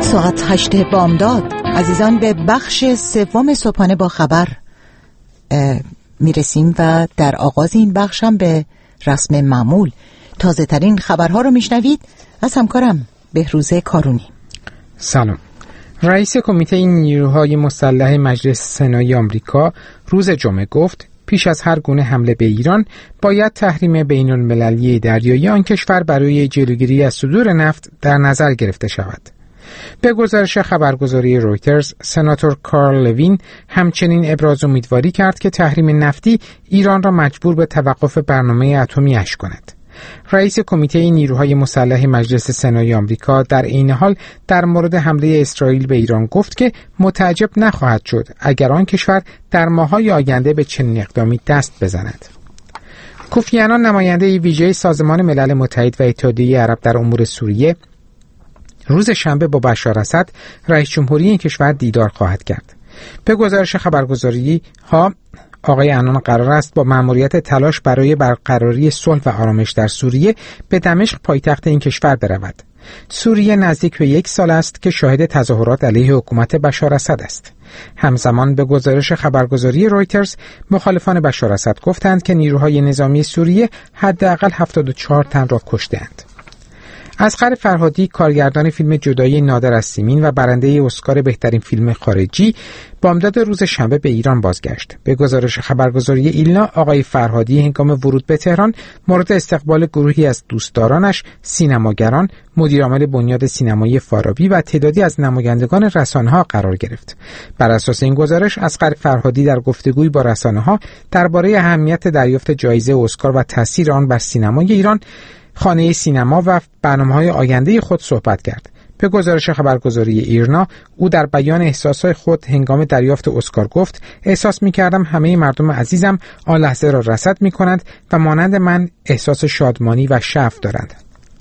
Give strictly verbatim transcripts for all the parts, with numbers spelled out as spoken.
ساعت هشت بامداد. عزیزان، به بخش سوم صبحانه با خبر میرسیم و در آغاز این بخش هم به رسم معمول تازه ترین خبرها رو میشنوید از همکارم بهروز کارونی. سلام. رئیس کمیته نیروهای مسلح مجلس سنای آمریکا روز جمعه گفت پیش از هر گونه حمله به ایران باید تحریم بین المللی دریایی آن کشور برای جلوگیری از صدور نفت در نظر گرفته شود. به گزارش خبرگزاری رویترز، سناتور کارل لوین همچنین ابراز امیدواری کرد که تحریم نفتی ایران را مجبور به توقف برنامه اتمی‌اش کند. رئیس کمیته نیروهای مسلح مجلس سنای آمریکا در این حال در مورد حمله اسرائیل به ایران گفت که متعجب نخواهد شد اگر آن کشور در ماه‌های آینده به چنین اقدامی دست بزند. کوفی عنان، نماینده ویژه سازمان ملل متحد و اتحادیه عرب در امور سوریه، روز شنبه با بشار اسد رئیس جمهوری این کشور دیدار خواهد کرد. به گزارش خبرگزاری ها، آقای عنان قرار است با مأموریت تلاش برای برقراری صلح و آرامش در سوریه به دمشق، پایتخت این کشور، برود. سوریه نزدیک به یک سال است که شاهد تظاهرات علیه حکومت بشار اسد است. همزمان به گزارش خبرگزاری رویترز، مخالفان بشار اسد گفتند که نیروهای نظامی سوریه حداقل هفتاد و چهار تن را کشته‌اند. اصغر فرهادی، کارگردان فیلم جدایی نادر از سیمین و برنده اسکار بهترین فیلم خارجی، بامداد روز شنبه به ایران بازگشت. به گزارش خبرگزاری ایلنا، آقای فرهادی هنگام ورود به تهران مورد استقبال گروهی از دوستدارانش، سینماگران، مدیرعامل بنیاد سینمایی فارابی و تعدادی از نمایندگان رسانه‌ها قرار گرفت. بر اساس این گزارش، اصغر فرهادی در گفتگویی با رسانه‌ها درباره اهمیت دریافت جایزه اسکار و تاثیر آن بر سینمای ایران، خانه سینما و برنامه‌های آینده خود صحبت کرد. به گزارش خبرگزاری ایرنا، او در بیان احساسات خود هنگام دریافت اسکار گفت: احساس می‌کردم همه مردم عزیزم آن لحظه را رصد می‌کنند و مانند من احساس شادمانی و شعف دارند.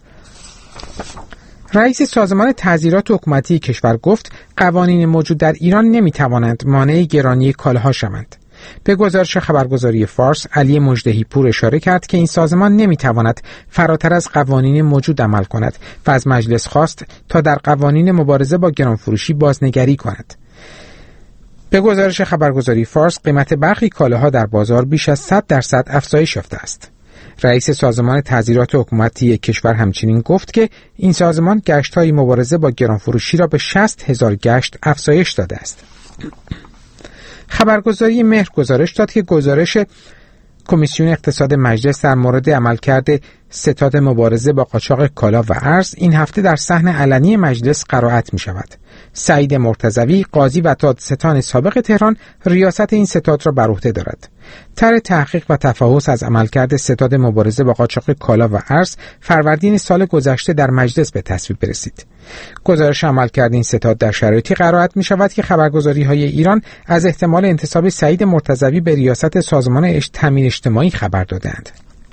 رئیس سازمان تعزیرات حکومتی کشور گفت قوانین موجود در ایران نمی‌توانند مانع گرانی کالاها شوند. به گزارش خبرگزاری فارس، علی مژدهی پور اشاره کرد که این سازمان نمیتواند فراتر از قوانین موجود عمل کند و از مجلس خواست تا در قوانین مبارزه با گرانفروشی بازنگری کند. به گزارش خبرگزاری فارس، قیمت برخی کالاها در بازار بیش از صد درصد افزایش یافته است. رئیس سازمان تعزیرات حکومتی کشور همچنین گفت که این سازمان گشت‌های مبارزه با گرانفروشی را به شصت هزار گشت افزایش داده است. خبرگزاری مهر گزارش داد که گزارش کمیسیون اقتصاد مجلس در مورد عملکرد ستاد مبارزه با قاچاق کالا و ارز این هفته در صحن علنی مجلس قرائت می شود. سعید مرتضوی، قاضی و دادستان سابق تهران، ریاست این ستاد را بر عهده دارد. طرح تحقیق و تفحص از عملکرد ستاد مبارزه با قاچاق کالا و ارز فروردین سال گذشته در مجلس به تصویب رسید. گزارش عملکرد این ستاد در شرایطی قرائت می شود که خبرگزاری‌های ایران از احتمال انتصاب سعید مرتضوی به ریاست سازمان تامین اجتماعی خبر دادند.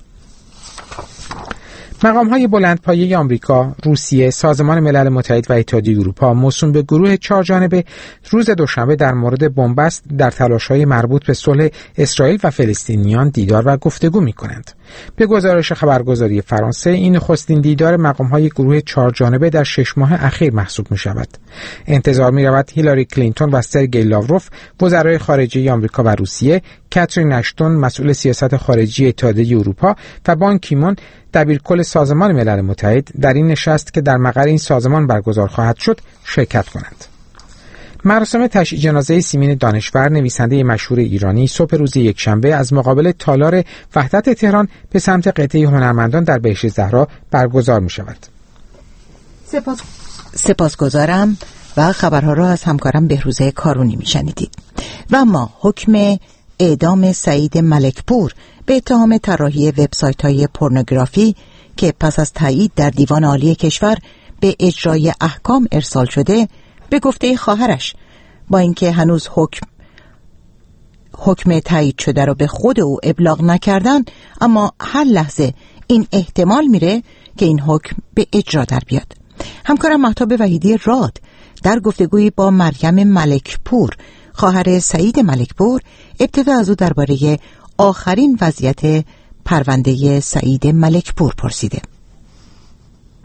مقام‌های بلندپایه آمریکا، روسیه، سازمان ملل متحد و اتحادیه اروپا موسوم به گروه چهارجانبه روز دوشنبه در مورد بنبست در تلاش‌های مربوط به صلح اسرائیل و فلسطینیان دیدار و گفتگو می‌کنند. به گزارش خبرگزاری فرانسه، این نخستین دیدار مقام‌های گروه چهارجانبه در شش ماه اخیر محسوب می‌شود. انتظار می‌رود هیلاری کلینتون و سرگئی لاوروف، وزرای خارجه آمریکا و روسیه، کاترین اشتون، مسئول سیاست خارجی اتحادیه اروپا، و بان کیمون، دبیرکل سازمان ملل متحد، در این نشست که در مقر این سازمان برگزار خواهد شد شرکت کنند. مراسم تشییع جنازه سیمین دانشور، نویسنده مشهور ایرانی، صبح روز یکشنبه از مقابل تالار وحدت تهران به سمت قطعه هنرمندان در بهشت زهرا برگزار می شود. سپاس سپاسگزارم و خبرها را از همکارم بهروز کارونی می شنیدید. و اما حکم اعدام سعید ملکپور به اتهام طراحی وبسایت‌های پورنوگرافی که پس از تایید در دیوان عالی کشور به اجرای احکام ارسال شده، به گفته خواهرش با اینکه هنوز حکم حکم تایید شده رو به خود او ابلاغ نکردن، اما هر لحظه این احتمال میره که این حکم به اجرا در بیاد. همکارم مهتاب وحیدی راد در گفتگویی با مریم ملکپور، خواهر سعید ملکپور، ابتدا از او درباره آخرین وضعیت پرونده سعید ملکپور پرسیده.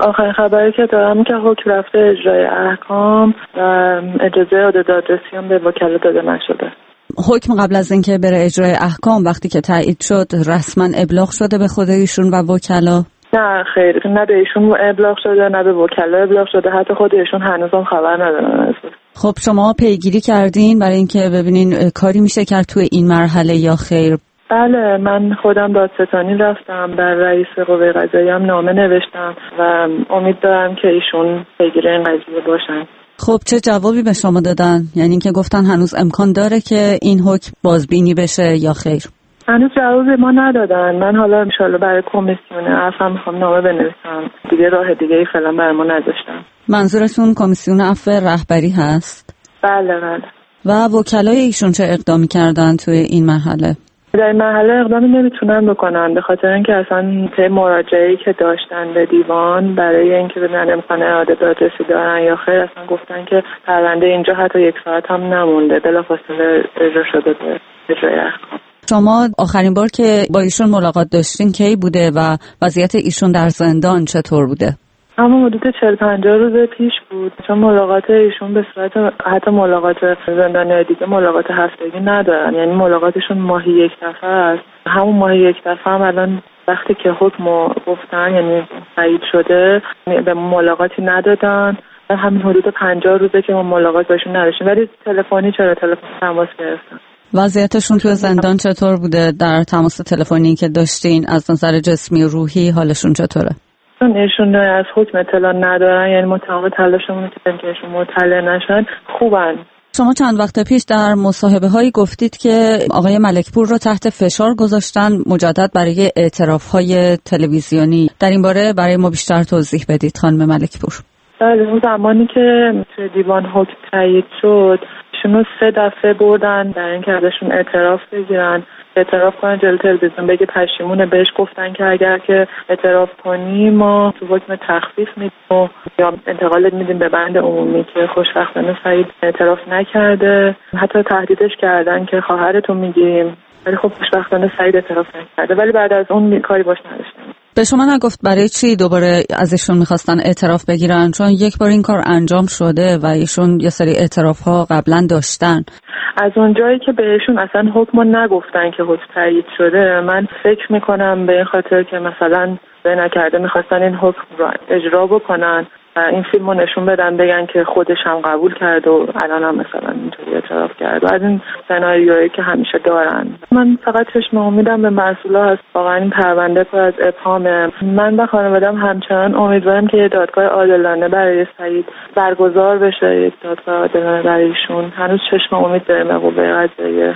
آخرین خبری که دارم که حکم رفته اجرای احکام و اجازه عاده دادرسی هم به وکلا داده نشده. حکم قبل از اینکه بره اجرای احکام وقتی که تایید شد رسما ابلاغ شده به خود ایشون و وکلا؟ نه خیر، نه به ایشون ابلاغ شده نه به وکلا ابلاغ شده، حتی خود ایشون هنوزم خبر ندارن از بود. خب شما پیگیری کردین برای اینکه ببینین کاری میشه کرد توی این مرحله یا خیر؟ بله، من خودم دادستانی رفتم، در رئیس قوه قضاییه هم نامه نوشتم و امید دارم که ایشون پیگیر این قضیه باشن. خب چه جوابی به شما دادن؟ یعنی اینکه گفتن هنوز امکان داره که این حکم بازبینی بشه یا خیر؟ هنوز جواب ما ندادن. من حالا انشالله برای کمیسیون عفو میخوام نامه بنویسم. دیگه راه دیگه ای فعلا برای ما نذاشتن. منظورتون کمیسیون عفو رهبری هست؟ بله بله. و وکلای ایشون چه اقدامی کردن توی این مرحله؟ در این مرحله اقدامی نمیتونن بکنن به خاطر اینکه اصلا طی مراجعه‌ای که داشتن به دیوان برای اینکه ببینن امکان اعاده دادرسی دارن یا خیر، اصلا گفتن که پرونده اینجا حتی یک ساعت هم نمونده، بلافاصله اجرا شده به اجرای احکام. شما آخرین بار که با ایشون ملاقات داشتین کی بوده و وضعیت ایشون در زندان چطور بوده؟ اما حدود چهل پنجاه روز پیش بود، چون ملاقات ایشون به صورت حتی ملاقات زندانی دیگه ملاقات هفتگی ندارن، یعنی ملاقاتشون ماهی یک دفعه است. همون ماهی یک دفعه هم الان وقتی که حکم گفتن یعنی تایید شده به ملاقاتی ندادن. همین حدود پنجاه روزه که ما ملاقات باشون نداشتیم، ولی تلفنی چرا تلفن تماس گرفتن. وضعیتشون توی زندان چطور بوده؟ در تماس تلفنی که داشتین از نظر جسمی و روحی حالشون چطوره؟ چون ایشون از حکم اطلاع ندارن، یعنی ما تمام تلاشمون کردیم که ایشون مطلع نشن، خوبن. شما چند وقت پیش در مصاحبه هایی گفتید که آقای ملکپور رو تحت فشار گذاشتن مجدد برای اعتراف های تلویزیونی. در این باره برای ما بیشتر توضیح بدید خانم ملکپور. بله، اون زمانی که توی دیوان حکم تایید شد ایشونو سه دفعه بردن در اینکه ازشون اعتراف بگیرن، اعتراف کنن جلوی تلویزیون بگه پشیمونه. بهش گفتن که اگر که اعتراف کنی ما تو حکم تخفیف میدیم یا انتقالت میدیم به بند عمومی، که خوشبختانه سعید اعتراف نکرده. حتی تهدیدش کردن که خواهرتو میگیریم، ولی خب خوشبختانه سعید اعتراف نکرده. ولی بعد از اون کاری باش نداشتن. به شما نگفت برای چی دوباره ازشون میخواستن اعتراف بگیرن؟ چون یک بار این کار انجام شده و ایشون یه سری اعتراف ها قبلا داشتن. از اونجایی که بهشون اصلا حکمو نگفتن که حکم تایید شده، من فکر میکنم به این خاطر که مثلا به نکرده میخواستن این حکم رو اجرا بکنن و این فیلم رو نشون بدن، بگن که خودش هم قبول کرد و الان هم مثلا اینطوری اعتراف کرد. و از این سناریوهایی که همیشه دارن. من فقط چشم امیدم به مسئولا هست. واقعا این پرونده پر از ابهامه. من و خانواده‌ام همچنان امیدوارم که یه دادگاه عادلانه برای سعید برگزار بشه، یک دادگاه عادلانه برای ایشون. هنوز چشم امید داریم به قوه قضاییه.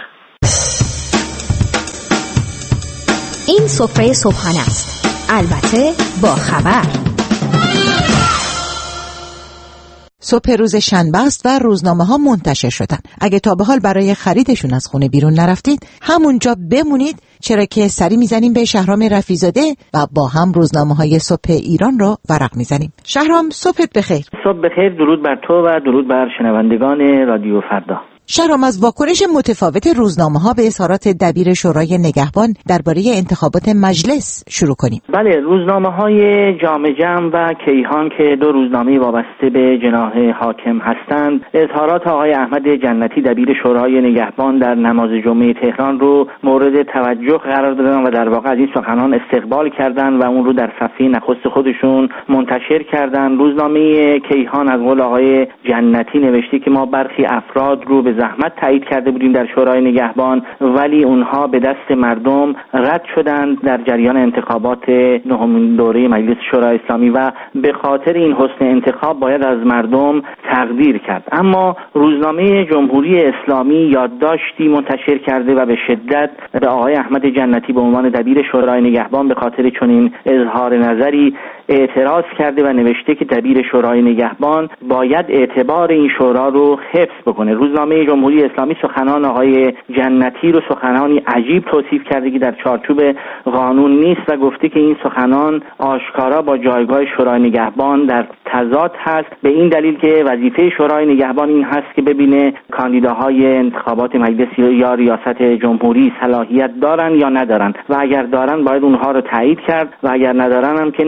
این سفره صبحانه است، البته با خبر. صبح روز شنبه است و روزنامه ها منتشر شدن. اگه تا به حال برای خریدشون از خونه بیرون نرفتید همونجا بمونید، چرا که سری میزنیم به شهرام رفیزاده و با هم روزنامه های صبح ایران رو ورق میزنیم. شهرام صبحت بخیر. صبح بخیر، درود بر تو و درود بر شنوندگان رادیو فردا. شهرام، از واکنش متفاوت روزنامه ها به اظهارات دبیر شورای نگهبان درباره انتخابات مجلس شروع کنیم. بله، روزنامه های جام جم و کیهان که دو روزنامه وابسته به جناح حاکم هستند، اظهارات آقای احمد جنتی دبیر شورای نگهبان در نماز جمعه تهران رو مورد توجه قرار دادن و در واقع از این سخنان استقبال کردند و اون رو در صفحه نخست خودشون منتشر کردند. روزنامه کیهان از قول آقای جنتی نوشته که ما برخی افراد رو به زحمت تایید کرده بودیم در شورای نگهبان، ولی اونها به دست مردم رد شدند در جریان انتخابات نهمین دوره مجلس شورای اسلامی و به خاطر این حسن انتخاب باید از مردم تقدیر کرد. اما روزنامه جمهوری اسلامی یادداشتی منتشر کرده و به شدت به آقای احمد جنتی به عنوان دبیر شورای نگهبان به خاطر چنین اظهار نظری اعتراض کرده و نوشته که دبیر شورای نگهبان باید اعتبار این شورا رو حفظ بکنه. روزنامه جمهوری اسلامی سخنان آقای جنتی رو سخنانی عجیب توصیف کرده که در چارچوب قانون نیست و گفته که این سخنان آشکارا با جایگاه شورای نگهبان در تضاد هست، به این دلیل که وظیفه شورای نگهبان این هست که ببینه کاندیداهای انتخابات مجلس یا ریاست جمهوری صلاحیت دارن یا ندارن و اگر دارن باید اونها رو تایید کرد و اگر ندارن هم که نباید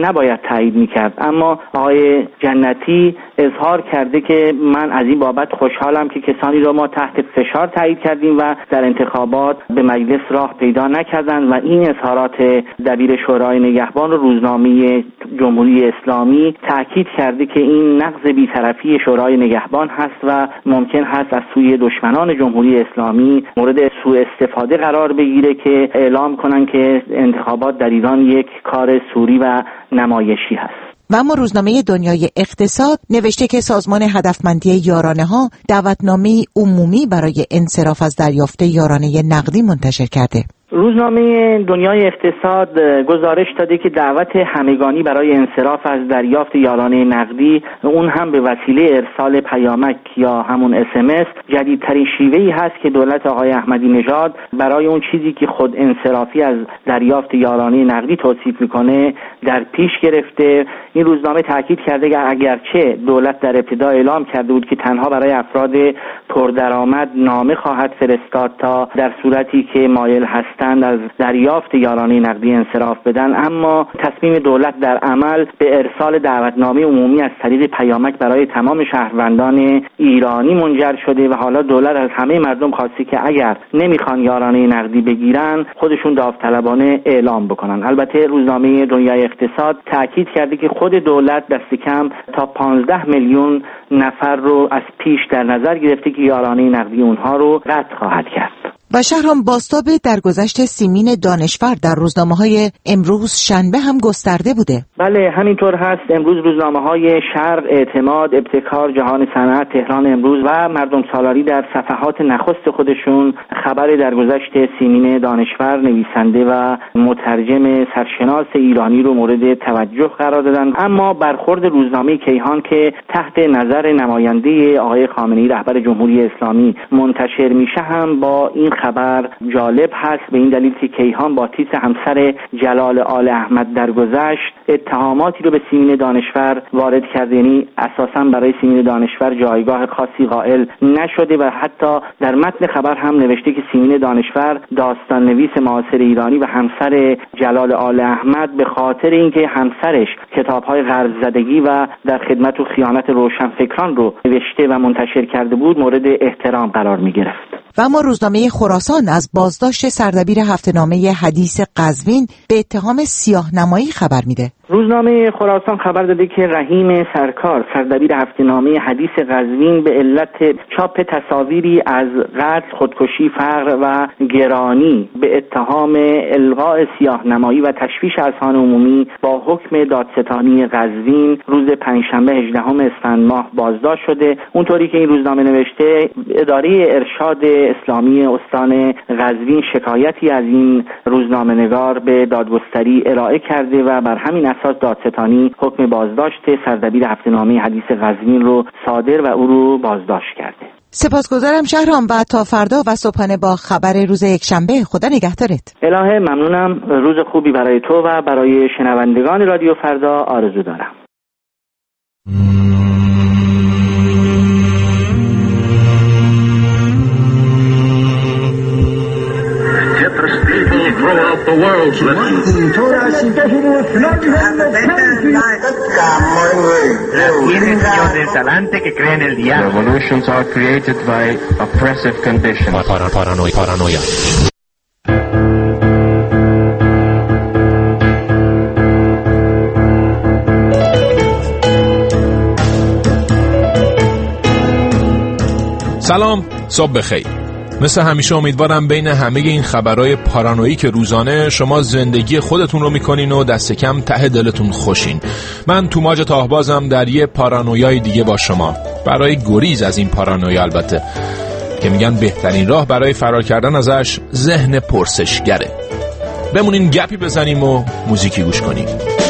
تایید میکرد. اما آقای جنتی اظهار کرده که من از این بابت خوشحالم که کسانی را ما تحت فشار تایید کردیم و در انتخابات به مجلس راه پیدا نکردند و این اظهارات دبیر شورای نگهبان و روزنامه جمهوری اسلامی تاکید کرده که این نقض بی‌طرفی شورای نگهبان هست و ممکن هست از سوی دشمنان جمهوری اسلامی مورد سوء استفاده قرار بگیره که اعلام کنن که انتخابات در ایران یک کار سوری و نمایشی هست. و اما روزنامه دنیای اقتصاد نوشته که سازمان هدفمندی یارانه ها دعوتنامه عمومی برای انصراف از دریافت یارانه نقدی منتشر کرده. روزنامه دنیای اقتصاد گزارش داده که دعوت همگانی برای انصراف از دریافت یارانه نقدی، اون هم به وسیله ارسال پیامک یا همون اس ام اس، جدیدترین شیوهی هست که دولت آقای احمدی نژاد برای اون چیزی که خود انصرافی از دریافت یارانه نقدی توصیف میکنه در پیش گرفته. این روزنامه تاکید کرده که اگرچه دولت در ابتدا اعلام کرده بود که تنها برای افراد پردرآمد نامه خواهد فرستاد تا در صورتی که مایل هست از دریافت یارانه نقدی انصراف بدن، اما تصمیم دولت در عمل به ارسال دعوتنامه عمومی از طریق پیامک برای تمام شهروندان ایرانی منجر شده و حالا دولت از همه مردم خواسته که اگر نمیخوان یارانه نقدی بگیرن خودشون داوطلبانه اعلام بکنن. البته روزنامه دنیای اقتصاد تاکید کرده که خود دولت دست کم تا پانزده میلیون نفر رو از پیش در نظر گرفته که یارانه نقدی اونها رو قطع خواهد کرد. و شهرام بازتاب درگذشت سیمین دانشور در روزنامه‌های امروز شنبه هم گسترده بوده. بله همینطور هست. امروز روزنامه‌های شرق، اعتماد، ابتکار، جهان صنعت، تهران امروز و مردم سالاری در صفحات نخست خودشون خبر درگذشت سیمین دانشور، نویسنده و مترجم سرشناس ایرانی رو مورد توجه قرار دادن. اما برخورد روزنامه کیهان که تحت نظر نماینده آقای خامنه‌ای رهبر جمهوری اسلامی منتشر میشه هم با این خبر جالب هست، به این دلیل که کیهان با تیتر همسر جلال آل احمد درگذشت اتهاماتی رو به سیمین دانشور وارد کرده، یعنی اساساً برای سیمین دانشور جایگاه خاصی قائل نشده و حتی در متن خبر هم نوشته که سیمین دانشور داستان نویس معاصر ایرانی و همسر جلال آل احمد به خاطر اینکه همسرش کتاب‌های غرب زدگی و در خدمت و خیانت روشنفکران رو نوشته و منتشر کرده بود مورد احترام قرار می‌گرفت. و اما روزنامه خراسان از بازداشت سردبیر هفته‌نامه حدیث قزوین به اتهام سیاه‌نمایی خبر میده. روزنامه خراسان خبر داده که رحیم سرکار سردبیر هفته‌نامه حدیث قزوین به علت چاپ تصاویری از قتل، خودکشی، فقر و گرانی به اتهام الغاء سیاه‌نمایی و تشویش اذهان عمومی با حکم دادستانی قزوین روز پنجشنبه هجدهم اسفند ماه بازداشت شده. اونطوری که این روزنامه نوشته اداره ارشاد اسلامی استان قزوین شکایتی از این روزنامه‌نگار به دادگستری ارائه کرده و بر همین اساس دادستانی حکم بازداشت سردبیر هفته‌نامه حدیث قزوین رو صادر و او رو بازداشت کرده. سپاسگزارم شهرام و تا فردا و صبحانه با خبر روز یکشنبه. خدا نگهدارت. الهه ممنونم. روز خوبی برای تو و برای شنوندگان رادیو فردا آرزو دارم. The world's Revolutions are created by oppressive conditions. Paranoia. Paranoia. سلام، صبح بخیر. مثل همیشه امیدوارم بین همه این خبرهای پارانویی که روزانه شما زندگی خودتون رو میکنین و دست کم ته دلتون خوشین. من توماج تاهبازم در یه پارانویای دیگه با شما، برای گریز از این پارانویا البته، که میگن بهترین راه برای فرار کردن ازش ذهن پرسشگره. بمونین گپی بزنیم و موزیکی گوش کنیم.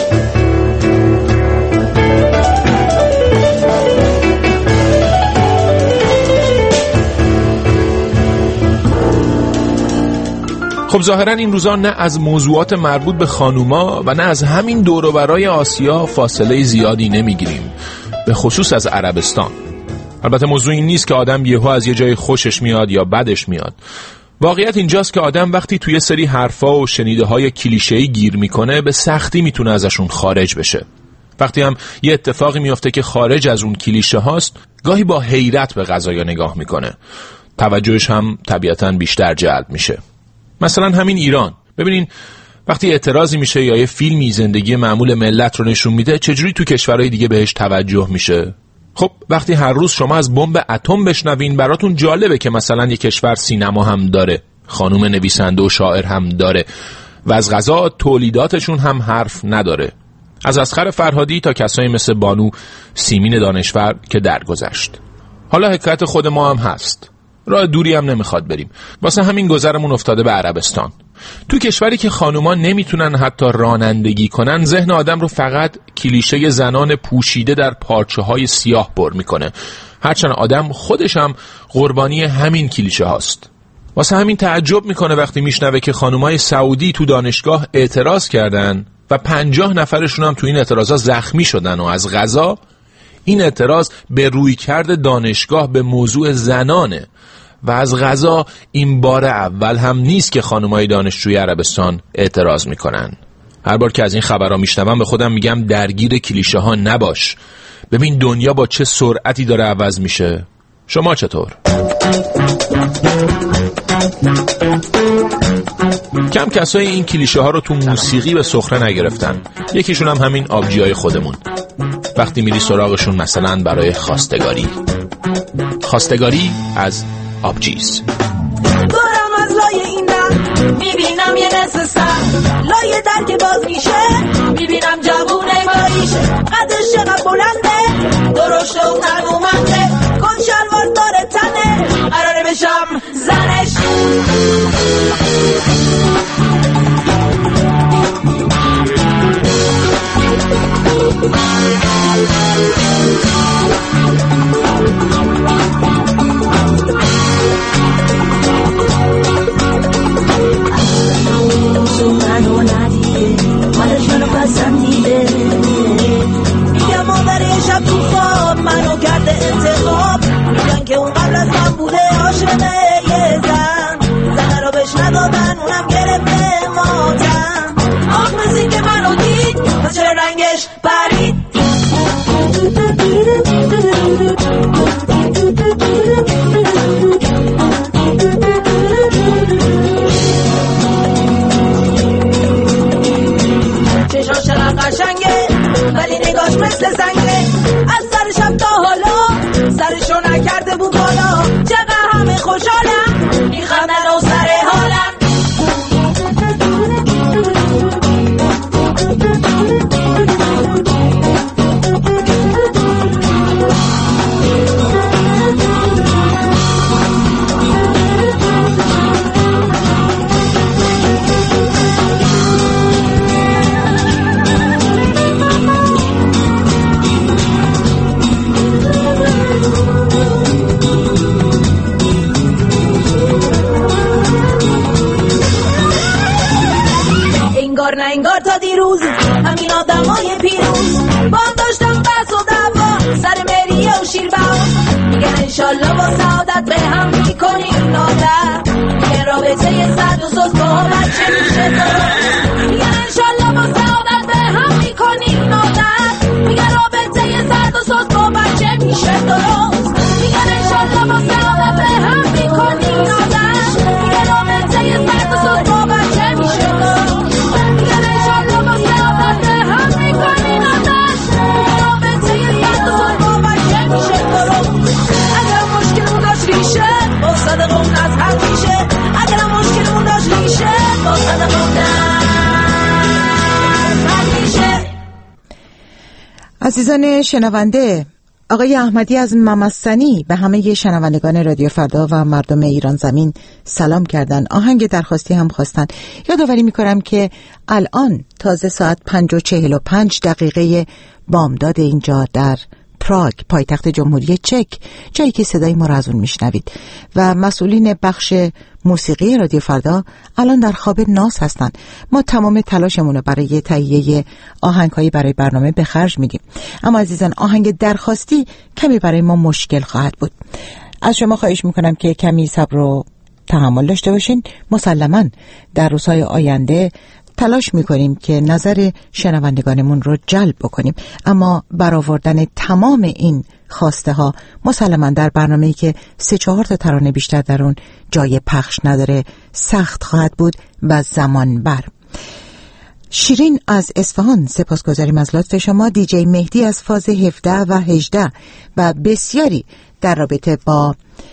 خب ظاهرا این روزا نه از موضوعات مربوط به خانوما و نه از همین دور و برای آسیا فاصله زیادی نمیگیریم، به خصوص از عربستان. البته موضوع این نیست که آدم یهو از یه جای خوشش میاد یا بدش میاد. واقعیت اینجاست که آدم وقتی توی سری حرفا و شنیده های کلیشه‌ای گیر میکنه به سختی میتونه ازشون خارج بشه. وقتی هم یه اتفاقی میفته که خارج از اون کلیشه هاست، گاهی با حیرت به قضایا نگاه میکنه. توجهش هم طبیعتاً بیشتر جلب میشه. مثلا همین ایران. ببینین وقتی اعتراضی میشه یا یه فیلمی زندگی معمول ملت رو نشون میده، چجوری تو کشورهای دیگه بهش توجه میشه؟ خب وقتی هر روز شما از بمب اتم بشنوین، براتون جالبه که مثلا یه کشور سینما هم داره، خانوم نویسنده و شاعر هم داره و از قضا تولیداتشون هم حرف نداره. از اصغر فرهادی تا کسایی مثل بانو سیمین دانشور که درگذشت. حالا حکایت خود ما هم هست. راه دوری هم نمیخواد بریم. واسه همین گذرمون افتاده به عربستان. تو کشوری که خانوما نمیتونن حتی رانندگی کنن، ذهن آدم رو فقط کلیشه زنان پوشیده در پارچه های سیاه پر میکنه، هرچند آدم خودش هم قربانی همین کلیشه هاست. واسه همین تعجب میکنه وقتی میشنوه که خانومای سعودی تو دانشگاه اعتراض کردن و پنجاه نفرشون هم تو این اعتراضا زخمی شدن و از قضا این اعتراض به رویکرد دانشگاه به موضوع زنانه و از قضا این بار اول هم نیست که خانمای دانشجوی عربستان اعتراض میکنن. هر بار که از این خبرها میشنوم به خودم میگم درگیر کلیشه ها نباش. ببین دنیا با چه سرعتی داره عوض میشه. شما چطور؟ کم کسای این کلیشه ها رو تو موسیقی به سخره نگرفتن. یکیشون هم همین آبجیای خودمون. وقتی میری سراغشون مثلا برای خواستگاری خواستگاری از آبجیز. دارم از لای این در میبینم یه نصف سر، لای در که باز میشه میبینم جوونه ماریشه، قدش چقدر بلنده، درشته و تنومنده، کن شلوار داره تنه، قراره بشم زنش. منو ندیده، حالش منو پسندیده، میگم مادر شب تو خواب منو کرده انتخاب، میگن که اون قبل از من بوده عاشقه یه زن، زن رو بهش ندادن اونم گرفته ماتم، آخ مثل که منو دید پس چرا رنگش پرید. چشاش چقدر قشنگه ولی نگاش مثل سنگه، از سر شب تا حالا سرشو نکرده بود بالا، چقدر همه خوشحالم میخندن و سر حالم. نه انگار تا دیروز همین آدمای پیروز با هم داشتم بس و دعوا سر مریه و شیرباز، میگن انشالله با سعادت به هم میکنیم نادر، میگن رابطه صد و سوز با بچه میشه درست، میگن انشالله با سعادت به هم میکنیم نادر، میگن رابطه صد و سوز با بچه میشه درست، میگن انشالله با سعادت به هم میکنیم نادر، میگن رابطه صد و سوز با بچه میشه درست. عزیزان شنونده، آقای احمدی از ممسنی به همه شنوندگان رادیو فردا و مردم ایران زمین سلام کردن. آهنگ درخواستی هم خواستن. یادآوری میکنم که الان تازه ساعت پنج و چهل و پنج دقیقه بامداد اینجا در پراگ، پایتخت جمهوری چک، جایی که صدای ما را از اون میشنوید و مسئولین بخش موسیقی رادیو فردا الان در خواب ناز هستن. ما تمام تلاشمون رو برای تهیه آهنگ‌هایی برای برنامه به خرج میدیم، اما عزیزان آهنگ درخواستی کمی برای ما مشکل خواهد بود. از شما خواهش میکنم که کمی صبر و تحمل داشته باشین. مسلماً در روزهای آینده تلاش میکنیم که نظر شنوندگانمون رو جلب بکنیم، اما برآوردن تمام این خواسته ها مسلماً در برنامه‌ای که سه چهار تا ترانه بیشتر در اون جای پخش نداره سخت خواهد بود و زمان بر. شیرین از اصفهان، سپاسگزاریم از لطف شما. دیجی مهدی از فاز هفده و هجده و بسیاری در رابطه با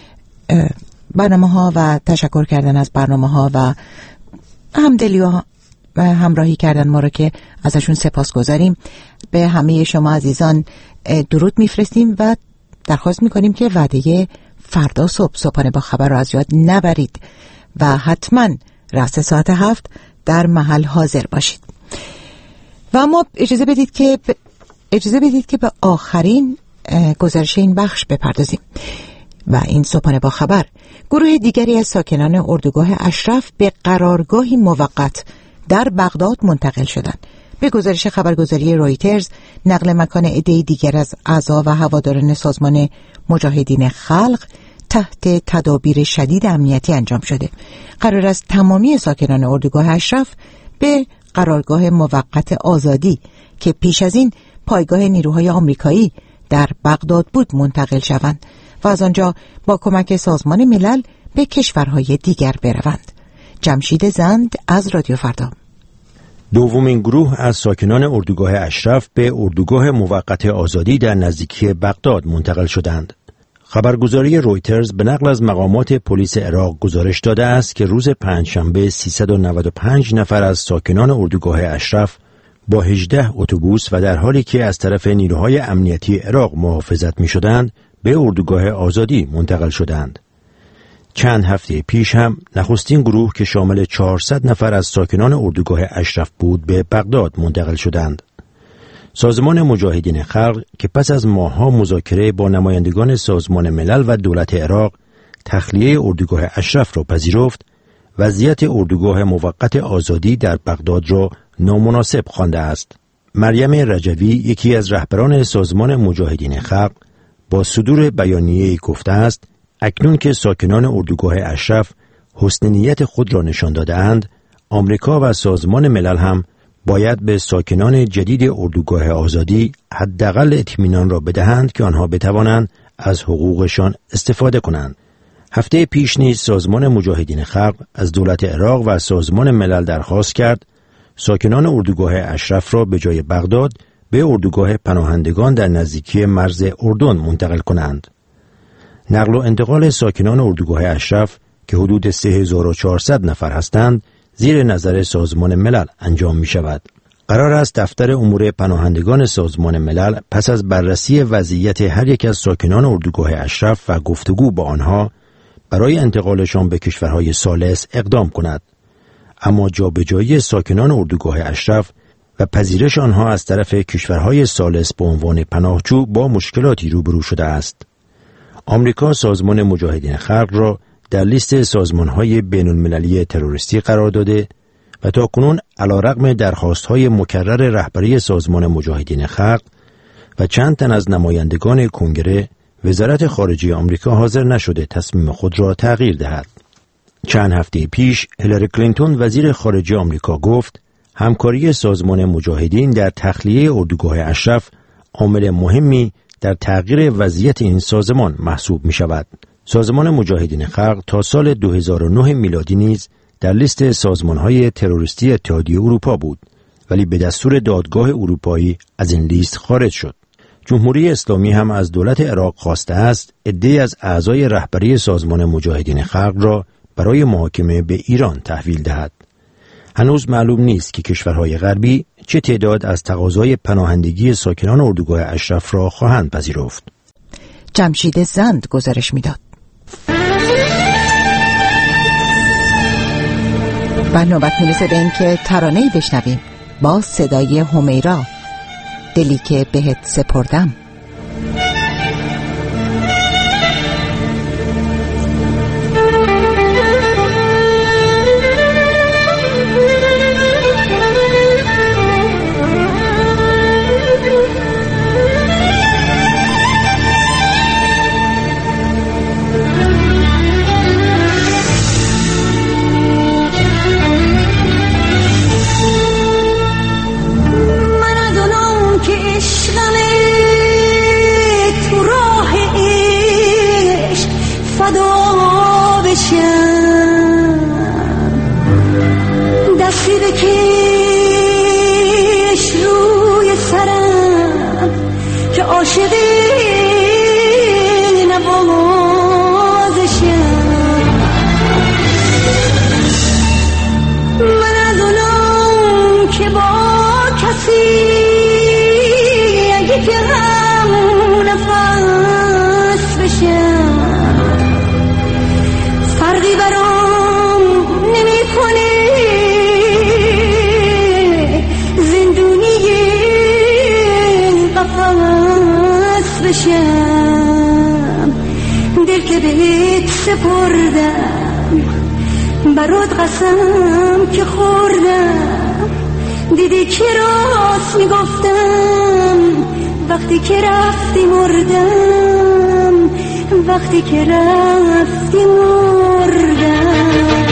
برنامه ها و تشکر کردن از برنامه ها و همدلی و همراهی کردن ما رو که ازشون سپاسگزاریم. به همه شما عزیزان درود میفرستیم و درخواست میکنیم که وعده فردا صبح صبحانه با خبر رو از یاد نبرید و حتما رأس ساعت هفت در محل حاضر باشید. و اما اجازه بدید که ب... اجازه بدید که به آخرین گزارش این بخش بپردازیم. و این صبحانه با خبر، گروه دیگری از ساکنان اردوگاه اشرف به قرارگاهی موقت در بغداد منتقل شدند. به گزارش خبرگزاری رویترز، نقل مکان عده‌ای دیگر از اعضا و هواداران سازمان مجاهدین خلق تحت تدابیر شدید امنیتی انجام شده. قرار است تمامی ساکنان اردوگاه اشرف به قرارگاه موقت آزادی که پیش از این پایگاه نیروهای آمریکایی در بغداد بود منتقل شوند و از آنجا با کمک سازمان ملل به کشورهای دیگر بروند. جمشید زند از رادیو فردا. دومین گروه از ساکنان اردوگاه اشرف به اردوگاه موقت آزادی در نزدیکی بغداد منتقل شدند. خبرگزاری رویترز به نقل از مقامات پلیس عراق گزارش داده است که روز پنجشنبه سیصد و نود و پنج نفر از ساکنان اردوگاه اشرف با هجده اتوبوس و در حالی که از طرف نیروهای امنیتی عراق محافظت می شدند به اردوگاه آزادی منتقل شدند. چند هفته پیش هم نخستین گروه که شامل چهارصد نفر از ساکنان اردوگاه اشرف بود به بغداد منتقل شدند. سازمان مجاهدین خلق که پس از ماه‌ها مذاکره با نمایندگان سازمان ملل و دولت عراق تخلیه اردوگاه اشرف را پذیرفت، وضعیت اردوگاه موقت آزادی در بغداد را نامناسب خوانده است. مریم رجوی، یکی از رهبران سازمان مجاهدین خلق، با صدور بیانیه‌ای گفته است اکنون که ساکنان اردوگاه اشرف حسن نیت خود را نشان داده‌اند، آمریکا و سازمان ملل هم باید به ساکنان جدید اردوگاه آزادی حداقل اطمینان را بدهند که آنها بتوانند از حقوقشان استفاده کنند. هفته پیش نیز سازمان مجاهدین خلق از دولت عراق و سازمان ملل درخواست کرد ساکنان اردوگاه اشرف را به جای بغداد به اردوگاه پناهندگان در نزدیکی مرز اردن منتقل کنند. نقل و انتقال ساکنان اردوگاه اشرف که حدود سه هزار و چهارصد نفر هستند زیر نظر سازمان ملل انجام می شود. قرار است دفتر امور پناهندگان سازمان ملل پس از بررسی وضعیت هر یک از ساکنان اردوگاه اشرف و گفتگو با آنها برای انتقالشان به کشورهای ثالث اقدام کند. اما جابجایی ساکنان اردوگاه اشرف و پذیرش آنها از طرف کشورهای ثالث به عنوان پناهجو با مشکلاتی روبرو شده است. آمریکا سازمان مجاهدین خلق را در لیست سازمان‌های بین‌المللی تروریستی قرار داده و تاکنون علیرغم درخواست‌های مکرر رهبری سازمان مجاهدین خلق و چند تن از نمایندگان کنگره، وزارت خارجه آمریکا حاضر نشده تصمیم خود را تغییر دهد. چند هفته پیش هیلاری کلینتون وزیر خارجه آمریکا گفت همکاری سازمان مجاهدین در تخلیه اردوگاه اشرف عامل مهمی در تغییر وضعیت این سازمان محسوب می شود. سازمان مجاهدین خلق تا سال دو هزار و نه میلادی نیز در لیست سازمان‌های تروریستی اتحادیه اروپا بود، ولی به دستور دادگاه اروپایی از این لیست خارج شد. جمهوری اسلامی هم از دولت عراق خواسته است عده‌ای از اعضای رهبری سازمان مجاهدین خلق را برای محاکمه به ایران تحویل دهد. هنوز معلوم نیست که کشورهای غربی چه تعداد از تقاضای پناهندگی ساکنان اردوگاه اشرف را خواهند پذیرفت. جمشید زند گزارش میداد. و نوبت میرسه به این که ترانه‌ای بشنویم با صدای همیرا، دلی که بهت سپردم. دستی بکش روی سرم که عاشقی نوازشم. من از اونم که با کسی اگه که هم نفس بشم فرقی برام نمیکنه زندونی قفس بشم. دل که بهت سپردم برات قسم که خوردم دیدی که راست میگفتم وقتی که رفتی مردم وقتی که رفتی مردم.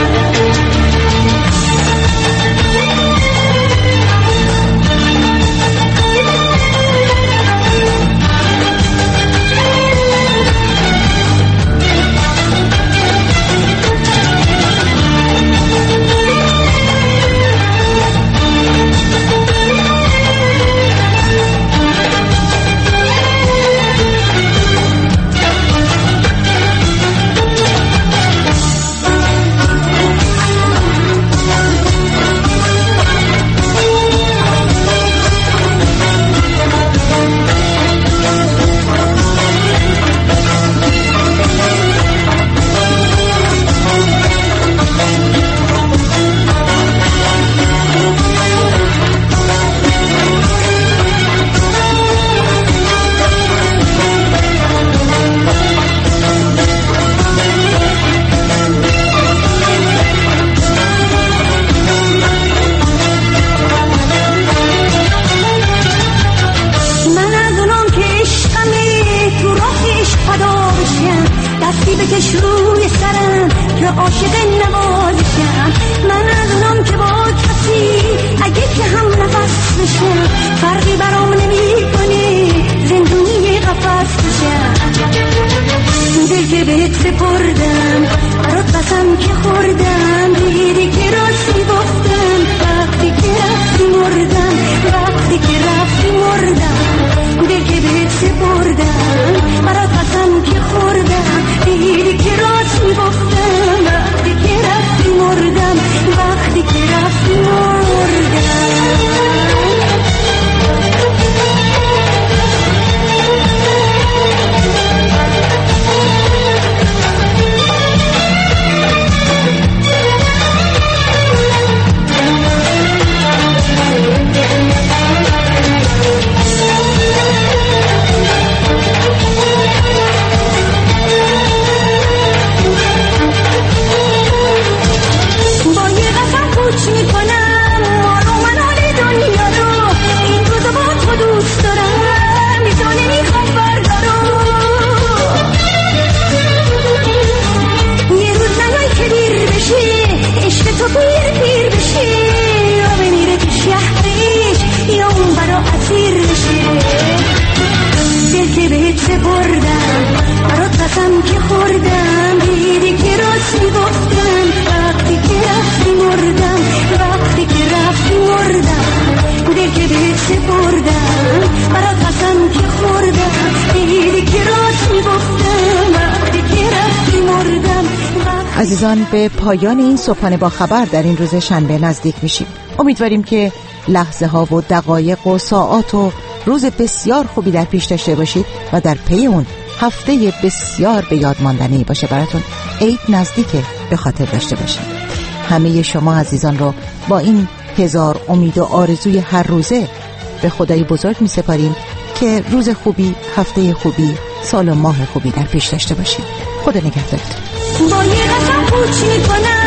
عزیزان، به پایان این صبحانه با خبر در این روز شنبه نزدیک میشیم. امیدواریم که لحظه ها و دقایق و ساعات و روز بسیار خوبی در پیش داشته باشید و در پی اون هفته بسیار به یاد ماندنی باشه براتون. عید نزدیکه، به خاطر داشته باشید. همه شما عزیزان رو با این هزار امید و آرزوی هر روزه به خدای بزرگ می سپاریم که روز خوبی، هفته خوبی، سال و ماه خوبی در پیش داشته باشید. خدا نگهدارتون. با یه قسم پوچ میکنم